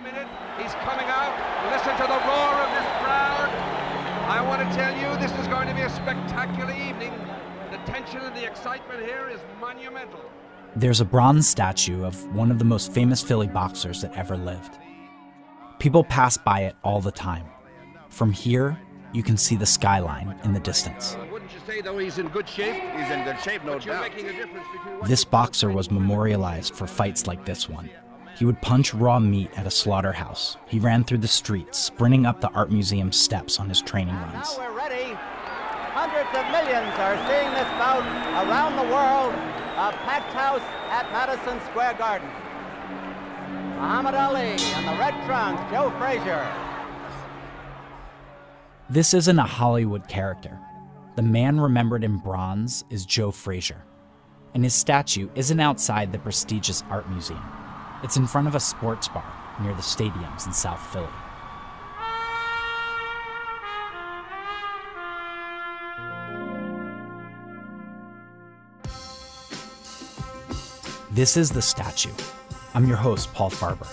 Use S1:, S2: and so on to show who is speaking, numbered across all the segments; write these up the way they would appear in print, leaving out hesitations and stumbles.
S1: minute. He's coming out. Listen to the roar of this crowd. I want to tell you, this is going to be a spectacular evening. The tension and the excitement here is monumental.
S2: There's a bronze statue of one of the most famous Philly boxers that ever lived. People pass by it all the time. From here, you can see the skyline in the distance.
S1: Wouldn't you say, though, he's in good shape?
S3: He's in good shape, no doubt.
S2: This boxer was memorialized for fights like this one. He would punch raw meat at a slaughterhouse. He ran through the streets, sprinting up the art museum steps on his training runs.
S4: Now we're ready. Hundreds of millions are seeing this bout around the world. A packed house at Madison Square Garden. Muhammad Ali and the red trunks, Joe Frazier.
S2: This isn't a Hollywood character. The man remembered in bronze is Joe Frazier. And his statue isn't outside the prestigious art museum. It's in front of a sports bar near the stadiums in South Philly. This is The Statue. I'm your host, Paul Farber.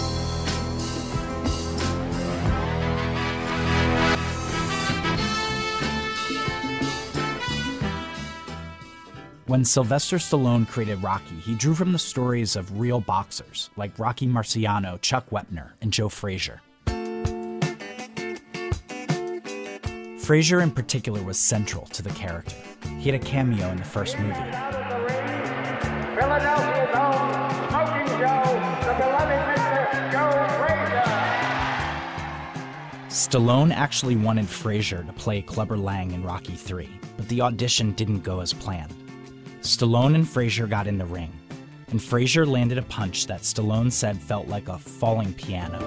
S2: When Sylvester Stallone created Rocky, he drew from the stories of real boxers like Rocky Marciano, Chuck Wepner, and Joe Frazier. Frazier in particular was central to the character. He had a cameo in the first movie.
S5: Philadelphia Dome, Smoking Joe, the beloved Mr. Joe Frazier.
S2: Stallone actually wanted Frazier to play Clubber Lang in Rocky III, but the audition didn't go as planned. Stallone and Frazier got in the ring, and Frazier landed a punch that Stallone said felt like a falling piano.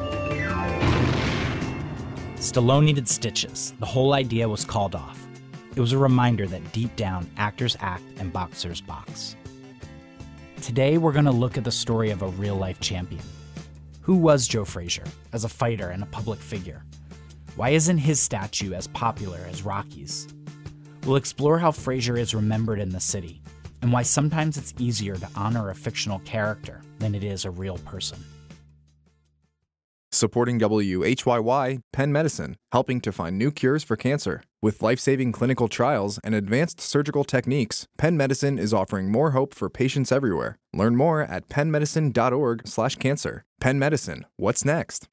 S2: Stallone needed stitches. The whole idea was called off. It was a reminder that deep down, actors act and boxers box. Today, we're going to look at the story of a real-life champion. Who was Joe Frazier as a fighter and a public figure? Why isn't his statue as popular as Rocky's? We'll explore how Frazier is remembered in the city, and why sometimes it's easier to honor a fictional character than it is a real person.
S6: Supporting WHYY, Penn Medicine, helping to find new cures for cancer. With life-saving clinical trials and advanced surgical techniques, Penn Medicine is offering more hope for patients everywhere. Learn more at pennmedicine.org/cancer. Penn Medicine, what's next?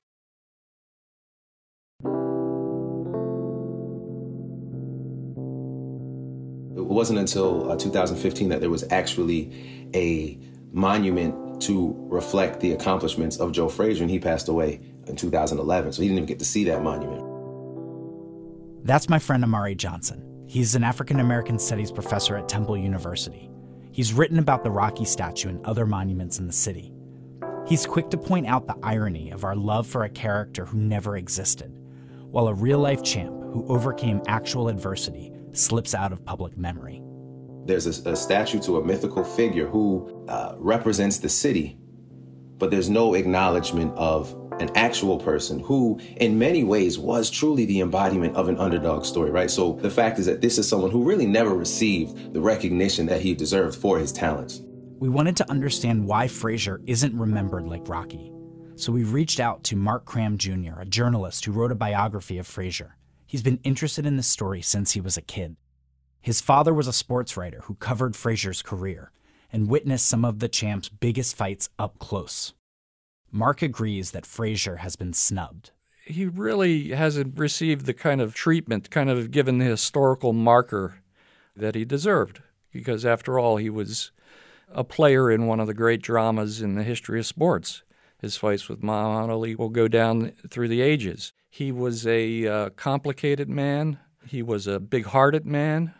S7: It wasn't until 2015 that there was actually a monument to reflect the accomplishments of Joe Frazier, and he passed away in 2011, so he didn't even get to see that monument.
S2: That's my friend Amari Johnson. He's an African-American studies professor at Temple University. He's written about the Rocky statue and other monuments in the city. He's quick to point out the irony of our love for a character who never existed, while a real-life champ who overcame actual adversity slips out of public memory.
S7: There's a statue to a mythical figure who represents the city, but there's no acknowledgement of an actual person who, in many ways, was truly the embodiment of an underdog story, right? So the fact is that this is someone who really never received the recognition that he deserved for his talents.
S2: We wanted to understand why Frazier isn't remembered like Rocky. So we reached out to Mark Cram Jr., a journalist who wrote a biography of Frazier. He's been interested in this story since he was a kid. His father was a sports writer who covered Frazier's career and witnessed some of the champ's biggest fights up close. Mark agrees that Frazier has been snubbed.
S8: He really hasn't received the kind of treatment, kind of given the historical marker that he deserved, because after all, he was a player in one of the great dramas in the history of sports. His fights with Muhammad Ali will go down through the ages. He was a complicated man. He was a big-hearted man.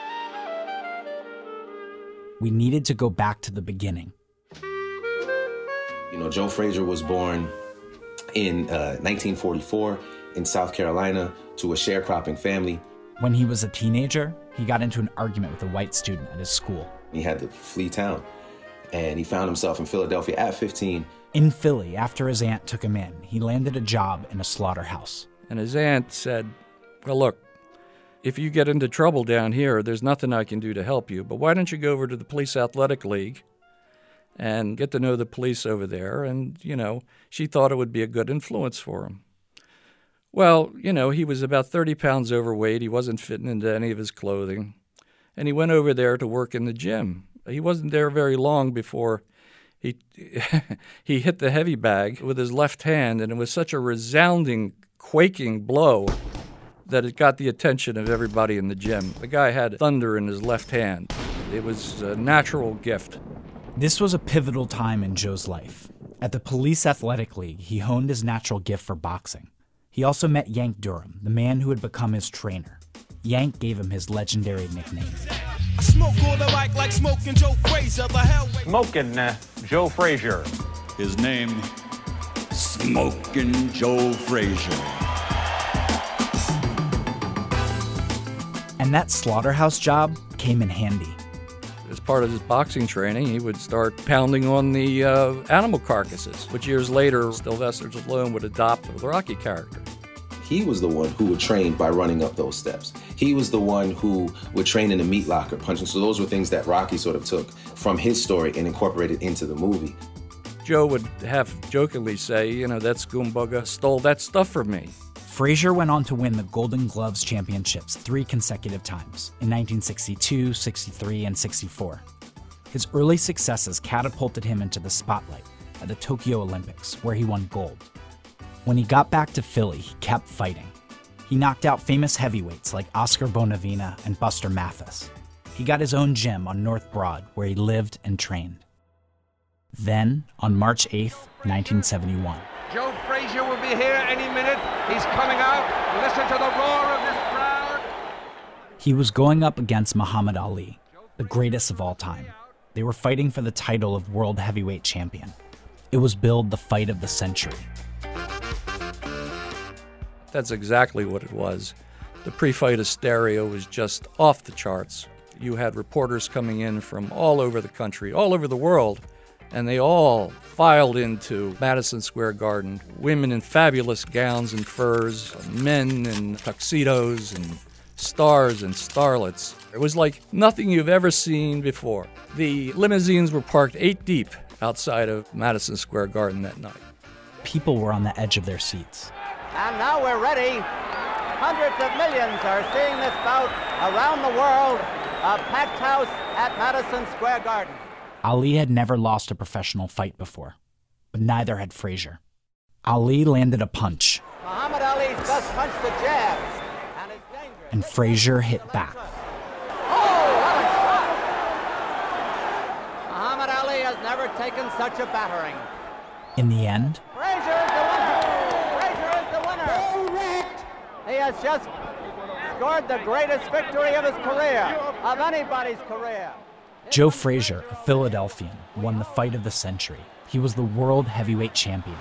S2: We needed to go back to the beginning.
S7: You know, Joe Frazier was born in 1944 in South Carolina to a sharecropping family.
S2: When he was a teenager, he got into an argument with a white student at his school.
S7: He had to flee town, and he found himself in Philadelphia at 15.
S2: In Philly, after his aunt took him in, he landed a job in a slaughterhouse.
S8: And his aunt said, well, look, if you get into trouble down here, there's nothing I can do to help you, but why don't you go over to the Police Athletic League and get to know the police over there. And, she thought it would be a good influence for him. Well, he was about 30 pounds overweight. He wasn't fitting into any of his clothing. And he went over there to work in the gym. He wasn't there very long before he he hit the heavy bag with his left hand, and it was such a resounding, quaking blow that it got the attention of everybody in the gym. The guy had thunder in his left hand. It was a natural gift.
S2: This was a pivotal time in Joe's life. At the Police Athletic League, he honed his natural gift for boxing. He also met Yank Durham, the man who had become his trainer. Yank gave him his legendary nickname.
S3: I smoke all the like smoking Joe Frazier. The hell with
S9: Smoking Joe Frazier.
S10: His name, Smoking Joe Frazier.
S2: And that slaughterhouse job came in handy.
S8: As part of his boxing training, he would start pounding on the animal carcasses, which years later, Sylvester Stallone would adopt the Rocky character.
S7: He was the one who would train by running up those steps. He was the one who would train in the meat locker, punching. So those were things that Rocky sort of took from his story and incorporated into the movie.
S8: Joe would have jokingly say, that Scoombugger stole that stuff from me.
S2: Frazier went on to win the Golden Gloves championships 3 consecutive times, in 1962, 63, and 64. His early successes catapulted him into the spotlight at the Tokyo Olympics, where he won gold. When he got back to Philly, he kept fighting. He knocked out famous heavyweights like Oscar Bonavena and Buster Mathis. He got his own gym on North Broad, where he lived and trained. Then, on March 8th, 1971,
S1: Joe Frazier will be here any minute. He's coming out. Listen to the roar of this crowd.
S2: he was going up against Muhammad Ali, the greatest of all time. They were fighting for the title of World Heavyweight Champion. It was billed the fight of the century.
S8: That's exactly what it was. The pre-fight hysteria was just off the charts. You had reporters coming in from all over the country, all over the world, and they all filed into Madison Square Garden. Women in fabulous gowns and furs, men in tuxedos, and stars and starlets. It was like nothing you've ever seen before. The limousines were parked 8 deep outside of Madison Square Garden that night.
S2: People were on the edge of their seats.
S4: And now we're ready. Hundreds of millions are seeing this bout around the world. A packed house at Madison Square Garden.
S2: Ali had never lost a professional fight before, but neither had Frazier. Ali landed a punch.
S4: Muhammad Ali's just punched the jab. And it's dangerous.
S2: And Frazier hit back.
S4: Oh, what a shot! Muhammad Ali has never taken such a battering.
S2: In the end,
S4: Frazier is the winner! Frazier is the winner! He has just scored the greatest victory of his career, of anybody's career.
S2: Joe Frazier, a Philadelphian, won the fight of the century. He was the world heavyweight champion.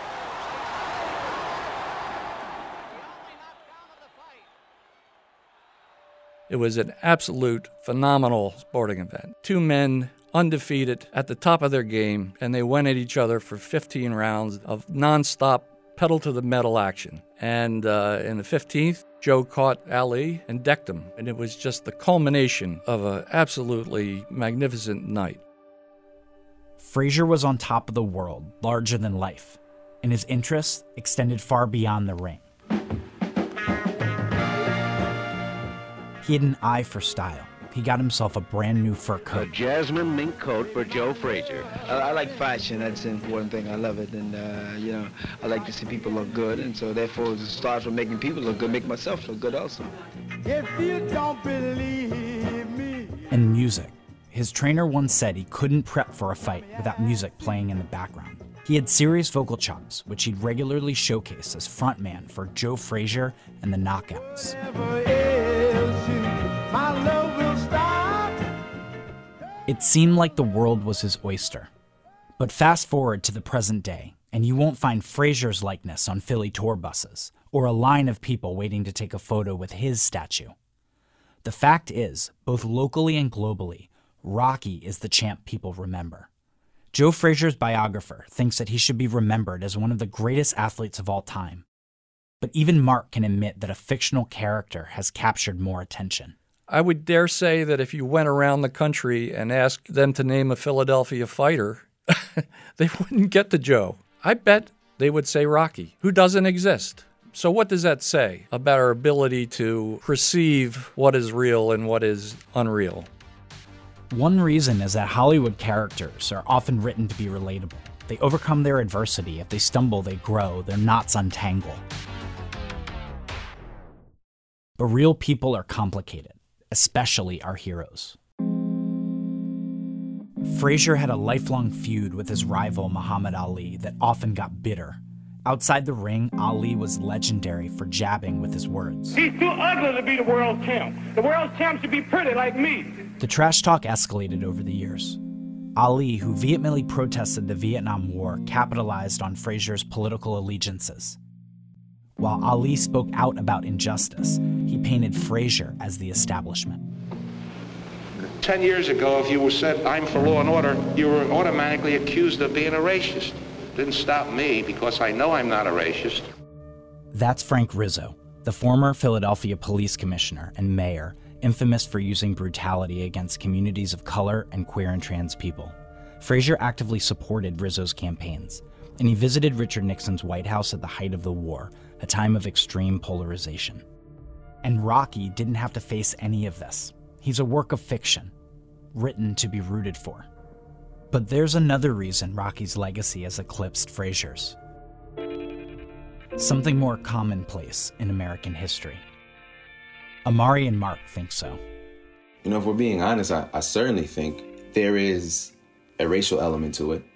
S8: It was an absolute phenomenal sporting event. 2 men undefeated at the top of their game, and they went at each other for 15 rounds of nonstop pedal-to-the-metal action. And in the 15th, Joe caught Ali and decked him, and it was just the culmination of an absolutely magnificent night.
S2: Frazier was on top of the world, larger than life, and his interests extended far beyond the ring. He had an eye for style. He got himself a brand new fur coat.
S11: A jasmine mink coat for Joe Frazier. I like fashion. That's the important thing. I love it. And, I like to see people look good. And so, therefore, it starts with making people look good, make myself look good also.
S3: If you don't believe me.
S2: And music. His trainer once said he couldn't prep for a fight without music playing in the background. He had serious vocal chops, which he'd regularly showcase as frontman for Joe Frazier and the Knockouts.
S3: My love will stop.
S2: It seemed like the world was his oyster. But fast forward to the present day, and you won't find Frazier's likeness on Philly tour buses, or a line of people waiting to take a photo with his statue. The fact is, both locally and globally, Rocky is the champ people remember. Joe Frazier's biographer thinks that he should be remembered as one of the greatest athletes of all time. But even Mark can admit that a fictional character has captured more attention.
S8: I would dare say that if you went around the country and asked them to name a Philadelphia fighter, they wouldn't get to Joe. I bet they would say Rocky, who doesn't exist. So what does that say about our ability to perceive what is real and what is unreal?
S2: One reason is that Hollywood characters are often written to be relatable. They overcome their adversity. If they stumble, they grow. Their knots untangle. But real people are complicated, especially our heroes. Frazier had a lifelong feud with his rival Muhammad Ali that often got bitter. Outside the ring, Ali was legendary for jabbing with his words.
S5: He's too ugly to be the world champ. The world champ should be pretty like me.
S2: The trash talk escalated over the years. Ali, who vehemently protested the Vietnam War, capitalized on Frazier's political allegiances. While Ali spoke out about injustice, he painted Frazier as the establishment.
S12: 10 years ago, if you said, I'm for law and order, you were automatically accused of being a racist. Didn't stop me because I know I'm not a racist.
S2: That's Frank Rizzo, the former Philadelphia police commissioner and mayor, infamous for using brutality against communities of color and queer and trans people. Frazier actively supported Rizzo's campaigns, and he visited Richard Nixon's White House at the height of the war, a time of extreme polarization. And Rocky didn't have to face any of this. He's a work of fiction, written to be rooted for. But there's another reason Rocky's legacy has eclipsed Frazier's. Something more commonplace in American history. Amari and Mark think so.
S7: You know, if we're being honest, I certainly think there is a racial element to it.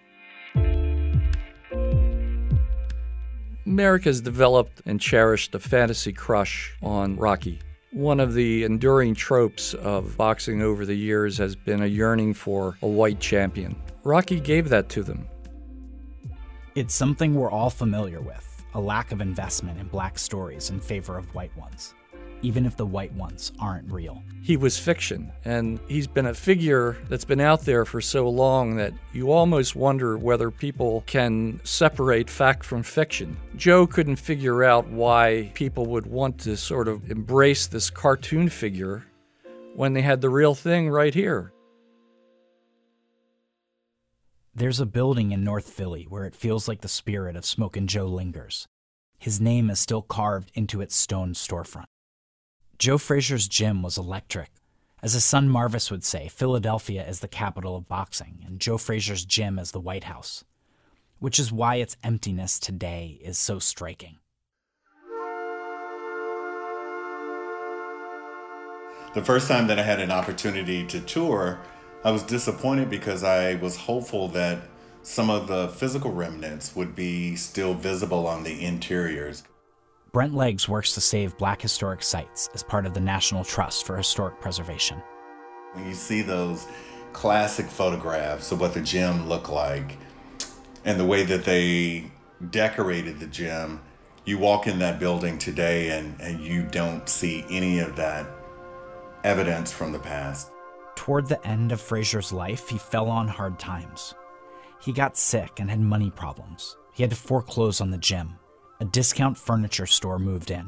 S8: America has developed and cherished a fantasy crush on Rocky. One of the enduring tropes of boxing over the years has been a yearning for a white champion. Rocky gave that to them.
S2: It's something we're all familiar with, a lack of investment in black stories in favor of white ones, even if the white ones aren't real.
S8: He was fiction, and he's been a figure that's been out there for so long that you almost wonder whether people can separate fact from fiction. Joe couldn't figure out why people would want to sort of embrace this cartoon figure when they had the real thing right here.
S2: There's a building in North Philly where it feels like the spirit of Smokin' Joe lingers. His name is still carved into its stone storefront. Joe Frazier's gym was electric. As his son Marvis would say, Philadelphia is the capital of boxing, and Joe Frazier's gym is the White House, which is why its emptiness today is so striking.
S13: The first time that I had an opportunity to tour, I was disappointed because I was hopeful that some of the physical remnants would be still visible on the interiors.
S2: Brent Leggs works to save Black historic sites as part of the National Trust for Historic Preservation.
S13: When you see those classic photographs of what the gym looked like and the way that they decorated the gym, you walk in that building today and you don't see any of that evidence from the past.
S2: Toward the end of Frazier's life, he fell on hard times. He got sick and had money problems. He had to foreclose on the gym. A discount furniture store moved in.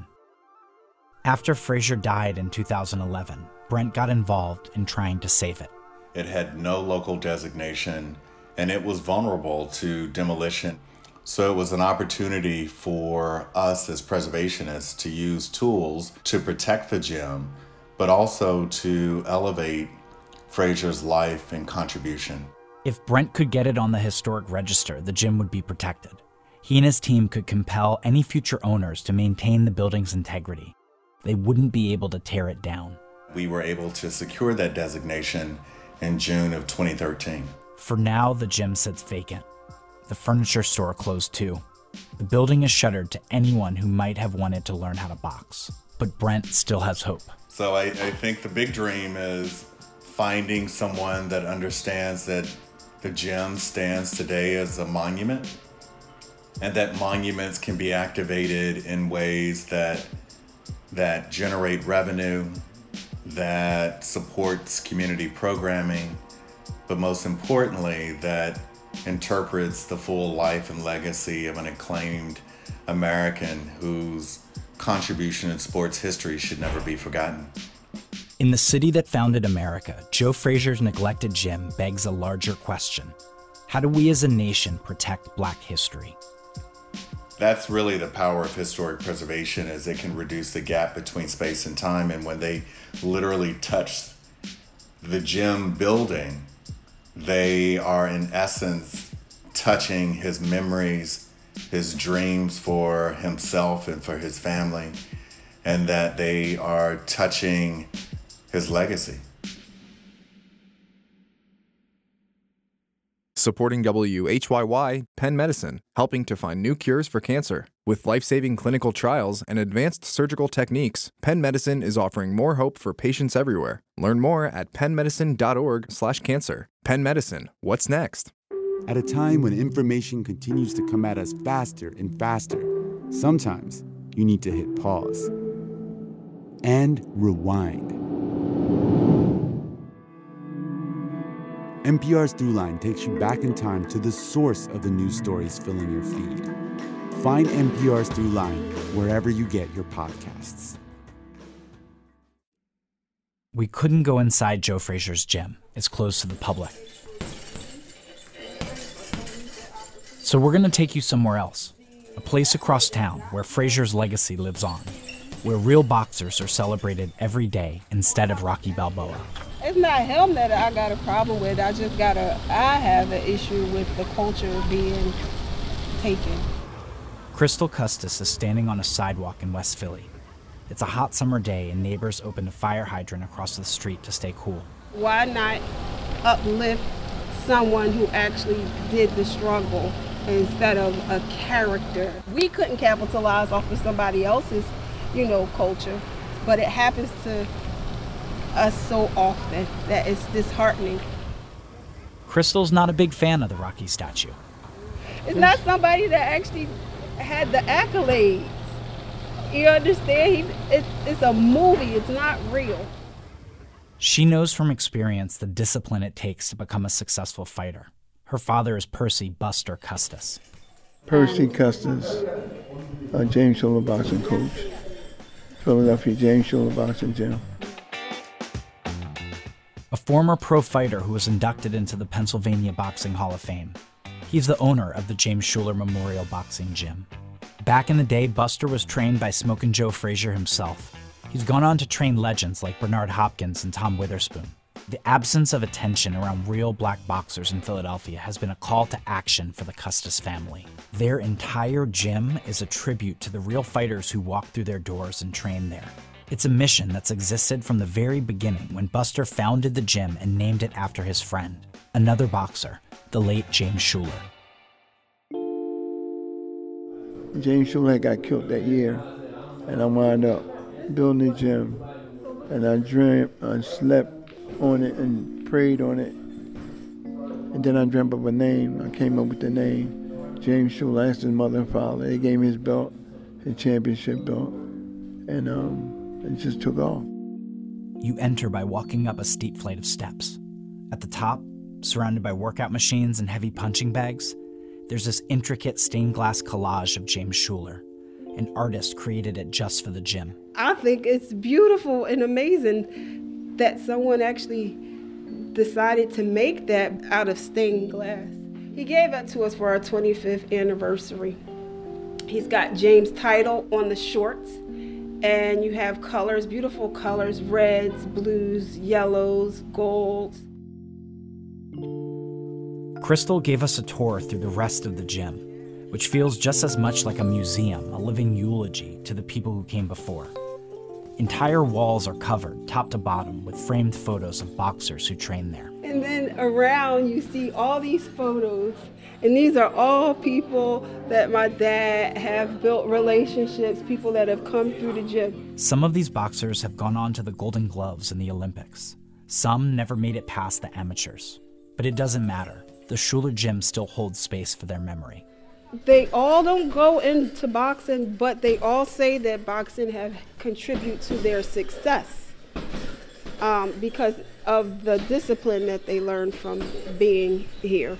S2: After Frazier died in 2011, Brent got involved in trying to save it.
S13: It had no local designation, and it was vulnerable to demolition. So it was an opportunity for us as preservationists to use tools to protect the gym, but also to elevate Frazier's life and contribution.
S2: If Brent could get it on the historic register, the gym would be protected. He and his team could compel any future owners to maintain the building's integrity. They wouldn't be able to tear it down.
S13: We were able to secure that designation in June of 2013.
S2: For now, the gym sits vacant. The furniture store closed too. The building is shuttered to anyone who might have wanted to learn how to box. But Brent still has hope.
S13: So I think the big dream is finding someone that understands that the gym stands today as a monument, and that monuments can be activated in ways that generate revenue, that supports community programming, but most importantly, that interprets the full life and legacy of an acclaimed American whose contribution in sports history should never be forgotten.
S2: In the city that founded America, Joe Frazier's neglected gym begs a larger question. How do we as a nation protect Black history?
S13: That's really the power of historic preservation, is it can reduce the gap between space and time. And when they literally touch the gym building, they are in essence touching his memories, his dreams for himself and for his family, and that they are touching his legacy.
S6: Supporting WHYY, Penn Medicine, helping to find new cures for cancer. With life-saving clinical trials and advanced surgical techniques, Penn Medicine is offering more hope for patients everywhere. Learn more at pennmedicine.org/cancer. Penn Medicine, what's next?
S14: At a time when information continues to come at us faster and faster, sometimes you need to hit pause and rewind. NPR's Throughline takes you back in time to the source of the news stories filling your feed. Find NPR's Throughline wherever you get your podcasts.
S2: We couldn't go inside Joe Frazier's gym. It's closed to the public. So we're going to take you somewhere else. A place across town where Frazier's legacy lives on. Where real boxers are celebrated every day instead of Rocky Balboa.
S15: It's not him that I got a problem with. I have an issue with the culture being taken.
S2: Crystal Custis is standing on a sidewalk in West Philly. It's a hot summer day and neighbors opened a fire hydrant across the street to stay cool.
S15: Why not uplift someone who actually did the struggle instead of a character? We couldn't capitalize off of somebody else's, culture, but it happens to us so often that it's disheartening.
S2: Crystal's not a big fan of the Rocky statue.
S15: It's not somebody that actually had the accolades. You understand? It's a movie. It's not real.
S2: She knows from experience the discipline it takes to become a successful fighter. Her father is Percy Buster Custis.
S16: Percy Custis, James Shuler boxing coach, Philadelphia James Shuler boxing gym.
S2: A former pro fighter who was inducted into the Pennsylvania Boxing Hall of Fame. He's the owner of the James Shuler Memorial Boxing Gym. Back in the day, Buster was trained by Smokin' Joe Frazier himself. He's gone on to train legends like Bernard Hopkins and Tom Witherspoon. The absence of attention around real Black boxers in Philadelphia has been a call to action for the Custis family. Their entire gym is a tribute to the real fighters who walked through their doors and trained there. It's a mission that's existed from the very beginning when Buster founded the gym and named it after his friend, another boxer, the late James Shuler.
S16: James Shuler got killed that year, and I wound up building the gym, and I dreamt and slept on it and prayed on it, and then I dreamt of a name. I came up with the name James Shuler. I asked his mother and father. They gave me his belt, his championship belt, and it just took off.
S2: You enter by walking up a steep flight of steps. At the top, surrounded by workout machines and heavy punching bags, there's this intricate stained glass collage of James Shuler. An artist created it just for the gym.
S15: I think it's beautiful and amazing that someone actually decided to make that out of stained glass. He gave it to us for our 25th anniversary. He's got James' title on the shorts, and you have colors, beautiful colors, reds, blues, yellows, golds.
S2: Crystal gave us a tour through the rest of the gym, which feels just as much like a museum, a living eulogy to the people who came before. Entire walls are covered, top to bottom, with framed photos of boxers who trained there.
S15: And then around you see all these photos, and these are all people that my dad have built relationships, people that have come through the gym.
S2: Some of these boxers have gone on to the Golden Gloves in the Olympics. Some never made it past the amateurs. But it doesn't matter. The Shuler Gym still holds space for their memory.
S15: They all don't go into boxing, but they all say that boxing have contributed to their success because of the discipline that they learned from being here.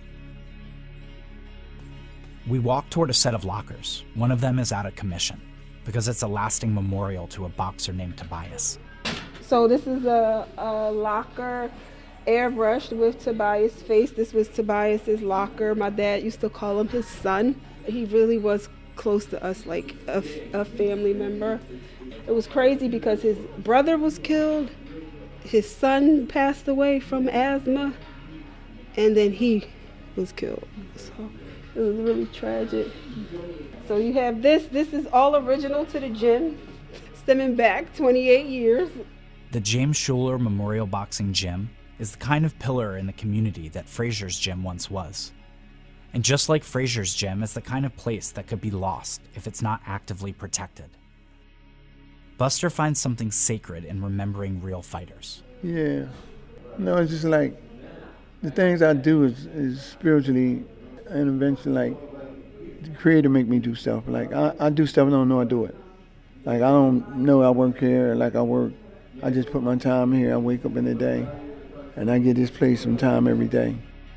S2: We walk toward a set of lockers. One of them is out of commission because it's a lasting memorial to a boxer named Tobias.
S15: So this is a locker airbrushed with Tobias' face. This was Tobias's locker. My dad used to call him his son. He really was close to us, like a family member. It was crazy because his brother was killed, his son passed away from asthma, and then he was killed. So it was really tragic. So you have this is all original to the gym, stemming back 28 years.
S2: The James Shuler Memorial Boxing Gym is the kind of pillar in the community that Frazier's Gym once was. And just like Frazier's Gym, it's the kind of place that could be lost if it's not actively protected. Buster finds something sacred in remembering real fighters.
S16: Yeah. No, it's just like the things I do is spiritually and eventually, like, the Creator make me do stuff. Like, I do stuff I don't know I do it. Like, I don't know I work here like I work. I just put my time here. I wake up in the day, and I get this place some time every day.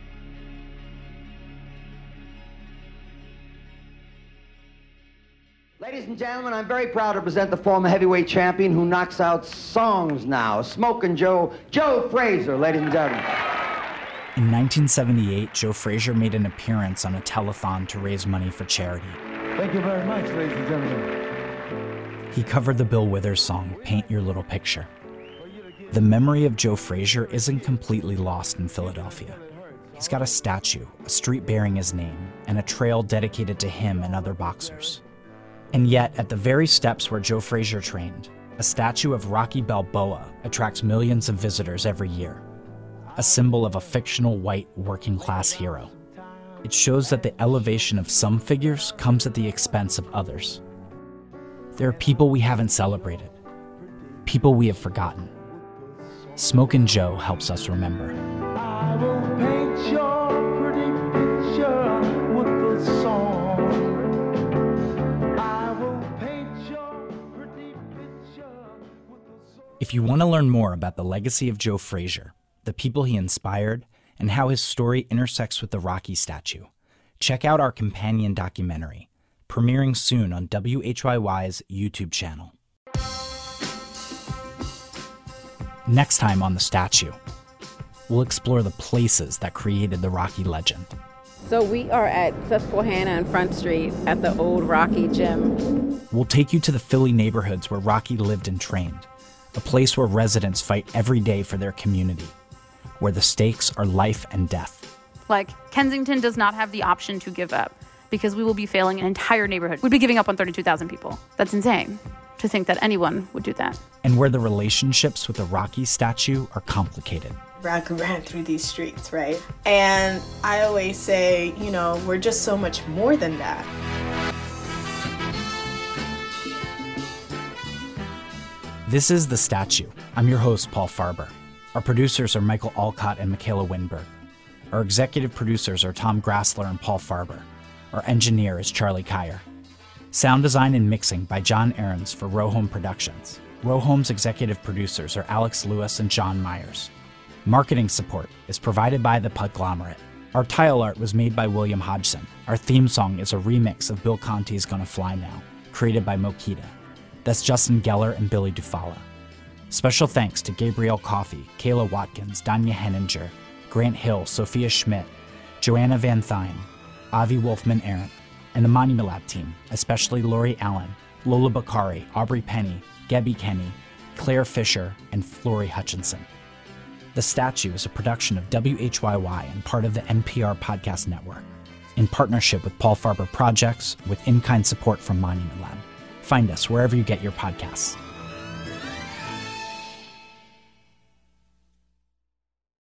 S17: Ladies and gentlemen, I'm very proud to present the former heavyweight champion who knocks out songs now, Smokin' Joe Frazier, ladies and gentlemen.
S2: In 1978, Joe Frazier made an appearance on a telethon to raise money for charity.
S16: Thank you very much, ladies and gentlemen.
S2: He covered the Bill Withers song, Paint Your Little Picture. The memory of Joe Frazier isn't completely lost in Philadelphia. He's got a statue, a street bearing his name, and a trail dedicated to him and other boxers. And yet, at the very steps where Joe Frazier trained, a statue of Rocky Balboa attracts millions of visitors every year, a symbol of a fictional white working-class hero. It shows that the elevation of some figures comes at the expense of others. There are people we haven't celebrated, people we have forgotten. Smokin' Joe helps us remember.
S3: I will paint your pretty picture with the song. I will paint your pretty picture with the song.
S2: If you want to learn more about the legacy of Joe Frazier, the people he inspired, and how his story intersects with the Rocky statue, check out our companion documentary, premiering soon on WHYY's YouTube channel. Next time on The Statue, we'll explore the places that created the Rocky legend.
S18: So we are at Susquehanna and Front Street at the old Rocky Gym.
S2: We'll take you to the Philly neighborhoods where Rocky lived and trained, a place where residents fight every day for their community, where the stakes are life and death.
S19: Like, Kensington does not have the option to give up because we will be failing an entire neighborhood. We'd be giving up on 32,000 people. That's insane to think that anyone would do that.
S2: And where the relationships with the Rocky statue are complicated.
S20: Rocky ran through these streets, right? And I always say, you know, we're just so much more than that.
S2: This is The Statue. I'm your host, Paul Farber. Our producers are Michael Alcott and Michaela Winberg. Our executive producers are Tom Grassler and Paul Farber. Our engineer is Charlie Kyer. Sound design and mixing by John Ahrens for Row Home Productions. Row Home's executive producers are Alex Lewis and John Myers. Marketing support is provided by The Podglomerate. Our tile art was made by William Hodgson. Our theme song is a remix of Bill Conti's Gonna Fly Now, created by Mokita. That's Justin Geller and Billy Dufala. Special thanks to Gabrielle Coffey, Kayla Watkins, Danya Henninger, Grant Hill, Sophia Schmidt, Joanna Van Thyn, Avi Wolfman-Arendt, and the Monument Lab team, especially Lori Allen, Lola Bakari, Aubrey Penny, Gabby Kenny, Claire Fisher, and Flory Hutchinson. The Statue is a production of WHYY and part of the NPR Podcast Network, in partnership with Paul Farber Projects with in-kind support from Monument Lab. Find us wherever you get your podcasts.